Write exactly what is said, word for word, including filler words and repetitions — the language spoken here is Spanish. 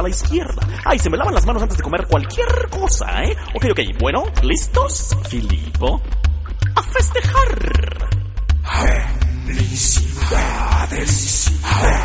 a la izquierda. Ay, se me lavan las manos antes de comer cualquier cosa, ¿eh? Ok, ok, bueno, ¿listos? Filipo, a festejar. Felicidades.